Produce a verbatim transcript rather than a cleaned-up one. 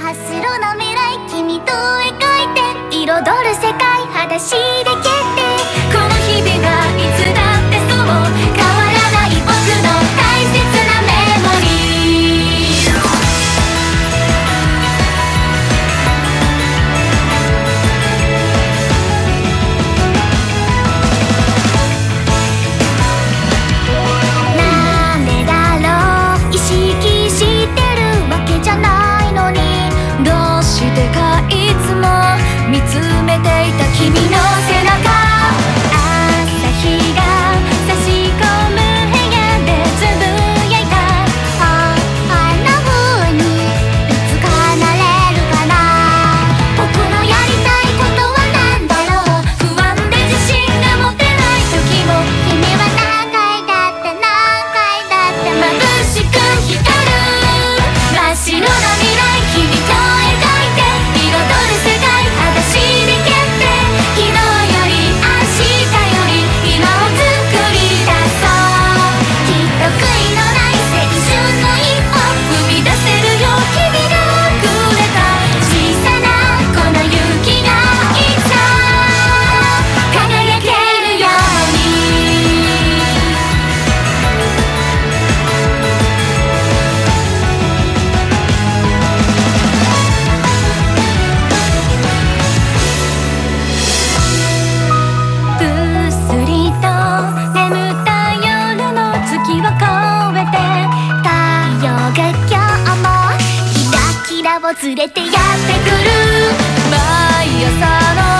真っ白な未来君と描いて彩る世界裸足で蹴ってこの日々がいつだってそう変わらない僕の大切なメモリーなんでだろう意識してるわけじゃないのにどうしてかいつも見つめていた君の背中朝日が差し込む部屋でつぶやいたああんな風にいつかなれるかな僕のやりたいことはなんだろう不安で自信が持てない時も君は何回だって何回だって眩しく光る真っ白な未来君と描いて彩る世界裸足で蹴って昨日より明日より今を作り出そうきっと悔いのない青春の一歩踏み出せるよ君がくれた小さなこの勇気がいつか輝けるようにぐっすりと眠った夜の月を越えて太陽が今日もキラキラを連れてやってくる毎朝の